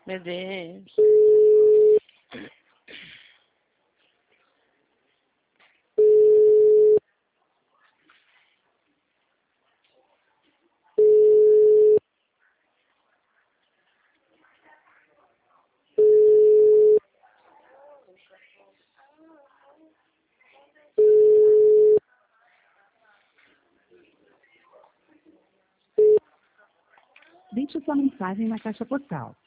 Meu Deus. Deixe sua mensagem na caixa postal